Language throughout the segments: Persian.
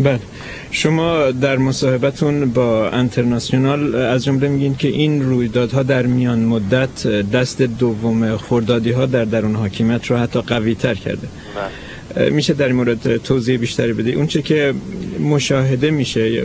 بله، شما در مصاحبتون با انترناسیونال از جمله میگین که این رویدادها در میان مدت دست دوم خردادی ها در درون حاکمیت رو حتی قوی تر کرده. میشه در این مورد توضیح بیشتری بده؟ اون چه که مشاهده میشه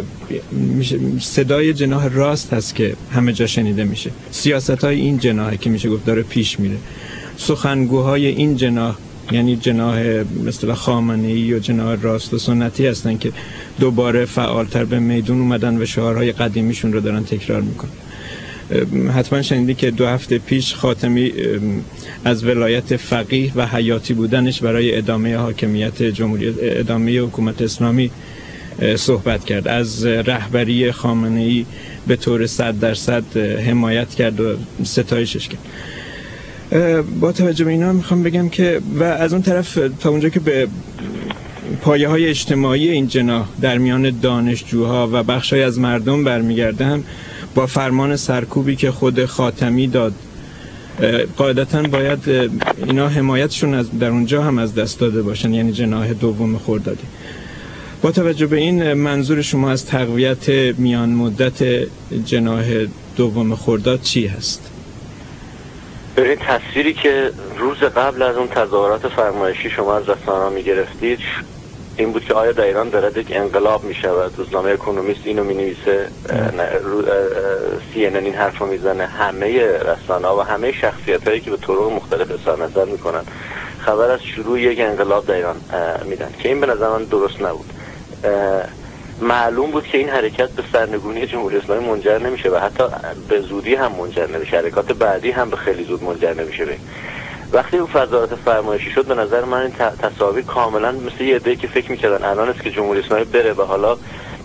صدای جناح راست هست که همه جا شنیده میشه، سیاست های این جناح که میشه گفت داره پیش میره، سخنگوهای این جناح یعنی جناح مثل خامنه‌ای یا جناح راست و سنتی هستن که دوباره فعالتر به میدون اومدن و شعارهای قدیمیشون رو دارن تکرار میکنن. حتما شنیدی که 2 هفته پیش خاتمی از ولایت فقیه و حیاتی بودنش برای ادامه حاکمیت ادامه حکومت اسلامی صحبت کرد، از رهبری خامنه‌ای به طور 100% حمایت کرد و ستایشش کرد. با توجه به اینا میخوام بگم که و از اون طرف تا اونجا که به پایه های اجتماعی این جناح در میان دانشجوها و بخشای از مردم برمیگرده، هم با فرمان سرکوبی که خود خاتمی داد قاعدتاً باید اینا حمایتشون از در اونجا هم از دست داده باشن، یعنی جناح دوم خردادی. با توجه به این منظور شما از تقویت میان مدت جناح دوم خرداد چی هست؟ ببین، تصویری که روز قبل از اون تظاهرات فرمایشی شما از رسانه‌ها می‌گرفتید این بود که آیا در ایران دارد یک انقلاب می‌شود. روزنامه اکونومیست اینو می‌نویسه، CNN این حرفو میزنه، همه رسانه‌ها و همه شخصیتایی که به طرق مختلف اظهار نظر میکنن خبر از شروع یک انقلاب در ایران میدن که این به نظر من درست نبود. معلوم بود که این حرکت به سرنگونی جمهوری اسلامی منجر نمیشه و حتی به زودی هم منجر نمیشه، حرکات بعدی هم به خیلی زود منجر نمیشه. وقتی اون فضایات فرمایشی شد به نظر من این تصاویر کاملا مثل یه عده‌ای که فکر میکردن الان است که جمهوری اسلامی بره و حالا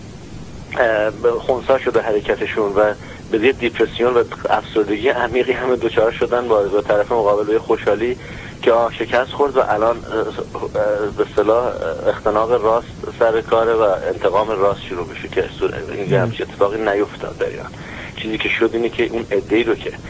خنثی شده حرکتشون و به یه دیپرسیون و افسردگی عمیقی همه دوچار شدن با طرف مقابل خوشحالی که شکست خورد و الان به اصطلاح اختناق راست سر کاره و انتقام راست شروع بشه که این همچین اتفاقی نیفتاد در ایران. چیزی که شد اینه که اون عده‌ای رو که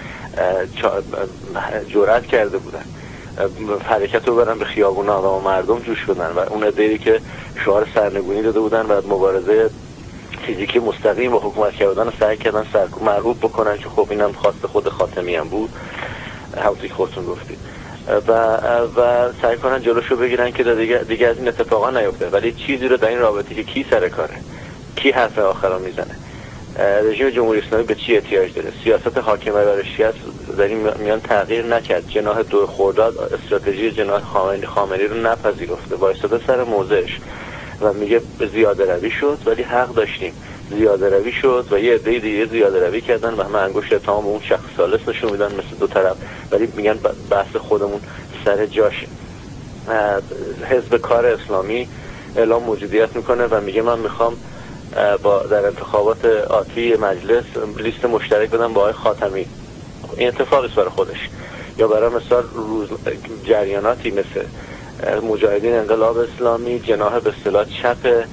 جرأت کرده بودن حرکت رو برن به خیابونا و مردم جوش بدن و اون عده‌ای که شعار سرنگونی داده بودن و مبارزه فیزیکی مستقیم با حکومت کردن سعی کردن مرعوب بکنن که خب اینم خواست خود خاتمی هم بود، همونطور که خودتون گفتید، و سعی کنن جلوشو بگیرن که دیگه از این اتفاقا نیفته. ولی چیزی رو در این رابطه که کی سر کاره، کی حرف آخر رو میزنه، رژیم جمهوری اسلامی به چی احتیاج داره، سیاست حاکمه بر شیعه در این میان تغییر نکرد، جناح دو خرداد استراتژی جناح خامنه‌ای رو نپذیرفته، وایساده سر موضعش و میگه زیاده روی شد ولی حق داشتیم، زیاده روی شد و یه عده دیگه زیاده روی کردن و همه انگشت اتهام به اون شخص ثالث نشون میدن مثل دو طرف، ولی میگن بحث خودمون سر جاشه. حزب کار اسلامی اعلام موجودیت میکنه و میگه من میخوام در انتخابات آتی مجلس لیست مشترک بدم با آقای خاتمی. این اتفاقی برای خودش. یا برای مثال جریاناتی مثل مجاهدین انقلاب اسلامی، جناح به اصطلاح چپ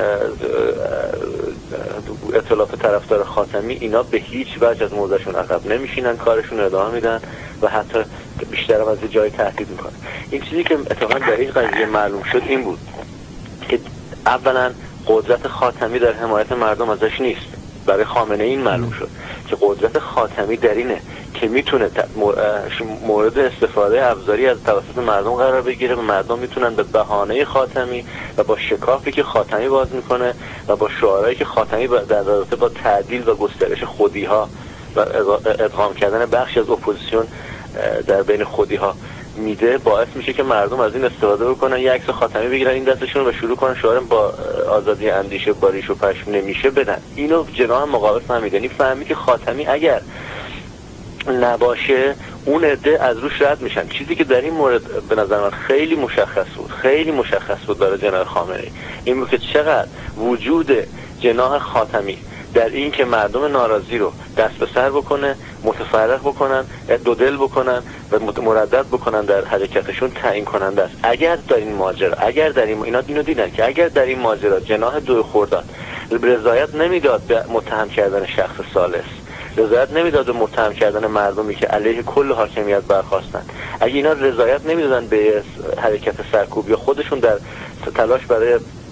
ائتلاف طرفدار خاتمی، اینا به هیچ وجه از موضعشون عقب نمیشینن، کارشون ادامه میدن و حتی بیشتر هم از جای تهدید میکنن. این چیزی که اتفاقا در این قضیه معلوم شد این بود که اولا قدرت خاتمی در حمایت مردم ازش نیست. برای خامنه‌ای این معلوم شد که قدرت خاتمی در اینه که میتونه مورد استفاده ابزاری از توسط مردم قرار بگیره و مردم میتونن به بهانه خاتمی و با شکافی که خاتمی باز میکنه و با شعارهایی که خاتمی در رابطه با تعدیل و گسترش خودی‌ها و ادغام کردن بخشی از اپوزیسیون در بین خودی‌ها میده، باعث میشه که مردم از این استفاده بکنن، یک عکس خاتمی بگیرن این دستشون و شروع کنن شعار با آزادی اندیشه با ریش و پشم نمیشه بدن. اینو جناح مقابل فهمید، یعنی فهمید که خاتمی اگر نباشه اون عده از روش رد میشن. چیزی که در این مورد به نظر من خیلی مشخص بود برای جناح خامنه‌ای این بود که چقدر وجود جناح خاتمی در این که مردم ناراضی رو دست به سر بکنه، متفرق بکنن، دو دل بکنن و مردد بکنن در حرکتشون تعیین کننده است. اگر در این ماجرا، اینا اینو دیدن که اگر در این ماجرا جناح دو خرداد رضایت نمیداد به متهم کردن شخص ثالث، رضایت نمیداد به متهم کردن مردمی که علیه کل حاکمیت برخاستن، اگه اینا رضایت نمیدادن به حرکت سرکوبی خودشون در تلاش برای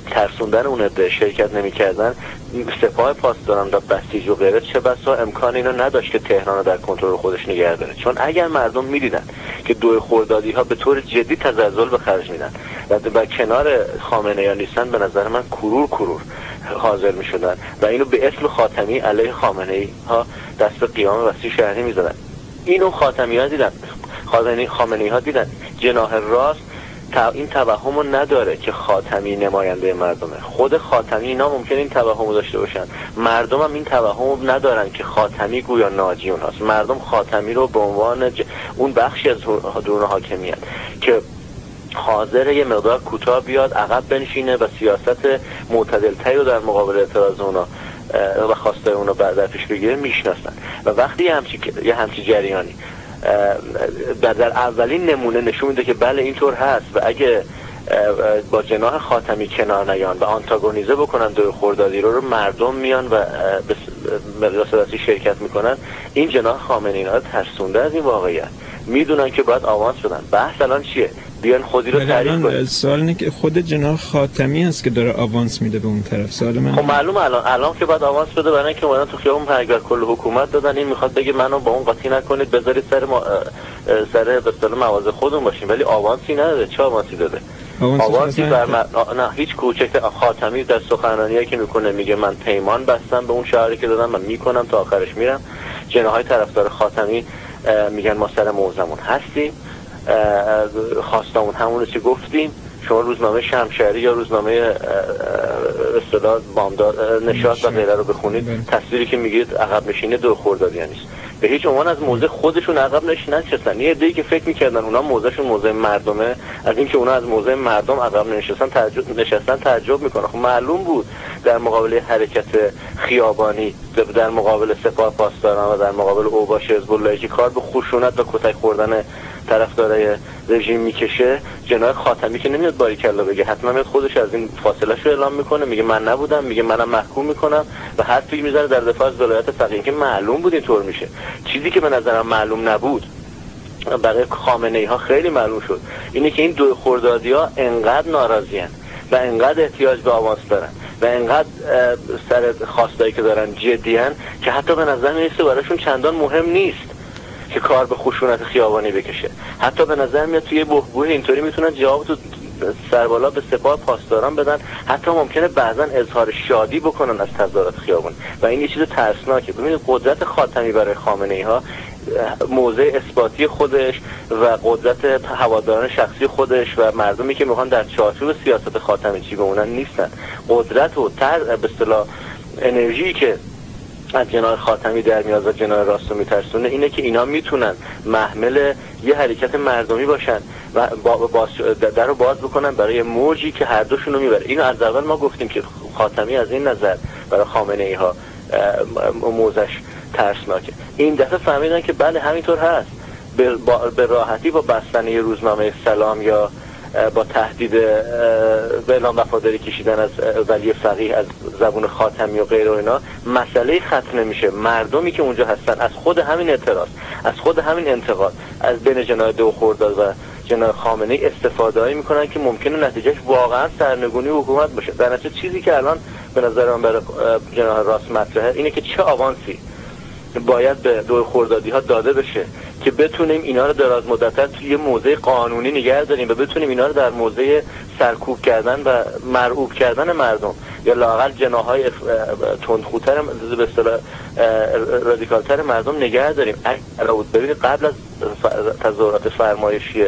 ترسوندن اون عده شرکت نمی‌کردن، سپاه پاسداران و بسیج و غیره چه بسا امکان اینو نداشت که تهران رو در کنترل خودش نگه داره. چون اگر مردم می‌دیدن که دوی خردادی‌ها به طور جدی تزلزل به خرج میدن و کنار خامنه‌ای نیستن، به نظر من کرور حاضر می‌شدن و اینو به اسم خاتمی علیه خامنه‌ای ها دست به قیام وسیع شهری می‌زدن. اینو خاتمی‌ها دیدن، خامنه‌ای‌ها دیدن. جناح راست این توهمو نداره که خاتمی نماینده مردمه. خود خاتمی اینا ممکنه این توهمو داشته باشن، مردم هم این توهمو ندارن که خاتمی گویا ناجی اونهاست. مردم خاتمی رو به عنوان اون بخشی از درون حاکمیت که حاضر یه مقدار کوتاه بیاد عقب بنشینه و سیاست معتدل‌تری رو در مقابل اعتراض اونا و خواستای اونا در پیش بگیره میشناسن. و وقتی یه همچی جریانی در اولین نمونه نشون میده که بله اینطور هست و اگه با جناح خاتمی کنار نیان و آنتاگونیزه بکنن دوی خردادی رو مردم میان و به مقیاس وسیع شرکت میکنن، این جناح خامنه‌ای رو ترسونده از این واقعیت، میدونن که باید آوانس بدن. بحث الان چیه؟ بیان خودی رو تعریف کنن. سوال اینه که خود جناح خاتمی هست که داره آوانس میده به اون طرف. سوال من خب معلوم الان که باید آوانس بده، برای اینکه اومدن تو خیابون پرگار کل حکومت دادن، این میخواد بگه منو با اون قاطی نکنید، بذارید سر به اصطلاح مواضع خودمون باشیم. ولی آوانسی نداده. چه آوانسی داده؟ آوانسی نه هیچ کوچک. خاتمی در سخنرانیایی که میکنه میگه من پیمان بستم به اون شعاری که دادم، من میکنم تا آخرش میرم. جناحای طرفدار خاتمی میگن ما سر موزمون هستیم، خواستمون همون چه گفتیم. شما روزنامه شمشهری یا روزنامه اصطلاح بامداد نشاط و غیره رو بخونید، تصویری که میگید عقب نشینی دو خردادیان نیست. به هیچ عنوان از موضع خودشون عقب نشستن. یه عده‌ای که فکر می‌کردن اونا موضعشون موضع مردمه، از اینکه اونا از موضع مردم عقب نشستن تعجب میکنه. خب معلوم بود در مقابل حرکت خیابانی، در مقابل سپاه پاسداران و در مقابل اوباش حزب الله که کار به خشونت و کتک خوردن طرفدارای رژیم میکشه، جناح خاتمی که نمیاد باریکلا بگه، حتما میاد خودش از این فاصله شو اعلام میکنه، میگه من نبودم، میگه منم محکوم میکنم و حرفی میزنه در دفاع از ولایت فقیه که معلوم بود اینطور میشه. چیزی که به نظرم معلوم نبود برای خامنه‌ای ها خیلی معلوم شد، اینه که این دو خردادی‌ها انقدر ناراضی‌اند و انقدر احتیاج به آوانس دارن و انقدر سر خواستایی که دارن جدی‌اند که حتی به نظر میاد براشون چندان مهم نیست که کار به خشونت خیابانی بکشه. حتی به نظر میاد توی بحبوح اینطوری میتونن جواب تو سربالا به سپاه پاسداران بدن، حتی ممکنه بعضا اظهار شادی بکنن از تظاهرات خیابانی و این یه چیز ترسناکه. ببینید قدرت خاتمی برای خامنه‌ای ها موضع اثباتی خودش و قدرت هواداران شخصی خودش و مردمی که میخوان در چارچوب سیاست خاتمی چی بمونن نیستن. قدرت و به اصطلاح انرژی که از جناح خاتمی در میاد و جناح راست رو میترسونه اینه که اینا میتونن محمل یه حرکت مردمی باشن و در رو باز بکنن برای موجی که هر دوشون رو میبره. اینو از اول ما گفتیم که خاتمی از این نظر برای خامنه‌ای ها موزش ترسناکه. این دفعه فهمیدن که بله همینطور هست. به راحتی با بستن یه روزنامه سلام یا با تهدید به اعلام وفاداری کشیدن از ولی فقیه از زبون خاتمی و غیره و اینا مسئله ختم نمیشه. مردمی که اونجا هستن از خود همین اعتراض، از خود همین انتقاد از بین جناح دو خرداد و جناح خامنه‌ای استفاده‌ای میکنن که ممکنه نتیجهش واقعا سرنگونی حکومت باشه. در نتیجه چیزی که الان به نظر من برای جناح راست مطرحه اینه که چه آوانسی باید به دو خردادی ها داده بشه که بتونیم اینا رو دراز مدت توی موضع قانونی نگه داریم و بتونیم اینا رو در موضع سرکوب کردن و مرعوب کردن مردم یا لااقل جناح‌های تندخوتر به اصطلاح رادیکالتر مردم نگه داریم. ببینید قبل از تظاهرات فرمایشی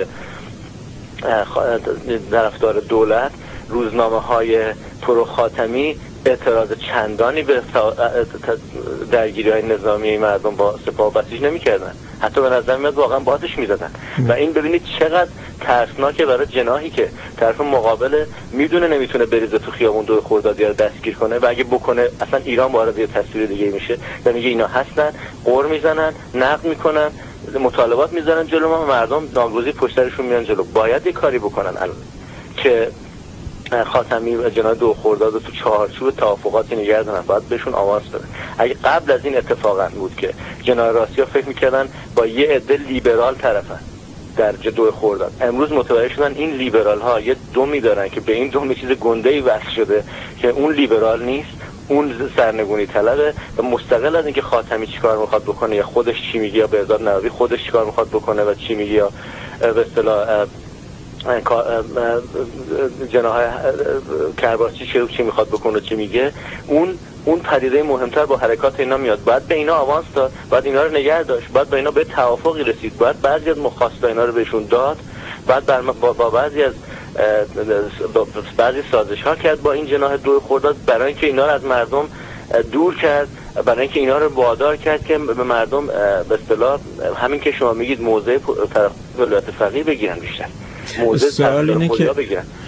طرفدار دولت روزنامه‌های پرو خاتمی اعتراض چندانی به درگیری‌های نظامی مردم با سپاه و بسیج نمی‌کردن، حتی به نظر میاد واقعا بادش می‌دادن. و این ببینید چقدر ترسناکه برای جناحی که طرف مقابل میدونه نمیتونه بریزه تو خیابون دو خردادی رو دستگیر کنه و اگه بکنه اصلا ایران وارد یه تصویر دیگه میشه و میگه اینا هستن، قر میزنن، نقد میکنن، مطالبات میذارن جلو ما، مردم ناگزیر پشت سرشون میان جلو. باید یه کاری بکنن الان که خاتمی و جناح دو خرداد رو تو چارچوب توافقاتی نگه دارن، باید بهشون آوانس بدن. اگه قبل از این اتفاقا بود که جناح راستی‌ها فکر میکردن با یه عده لیبرال طرفن در دو خرداد. امروز متوجه شدن این لیبرال ها یه دومی دارن که به این دوم چیز گنده‌ای وصل شده که اون لیبرال نیست، اون سرنگونی طلبه و مستقل از اینکه خاتمی چیکار میخواد بکنه یا خودش چی میگه یا بهزاد نووی خودش چیکار میخواد بکنه و چی میگه یا به اصطلاح جناح کرباسچی چی میخواد بکنه چی میگه، اون پدیده مهمتر با حرکات اینا میاد. باید به اینا آوانس داد، باید اینا رو نگه داشت، باید به اینا به توافقی رسید، باید بعضی از مخواستای اینا رو بهشون داد، باید با بعضی از بعضی سازش ها کرد با این جناح دو خرداد برای اینکه اینا رو از مردم دور کرد، برای اینکه اینا رو وادار کرد که به مردم به اصطلاح همین که شما میگید موضع طرف ولایت فقیه بگیرن، بیشتر موضع سوال اینه که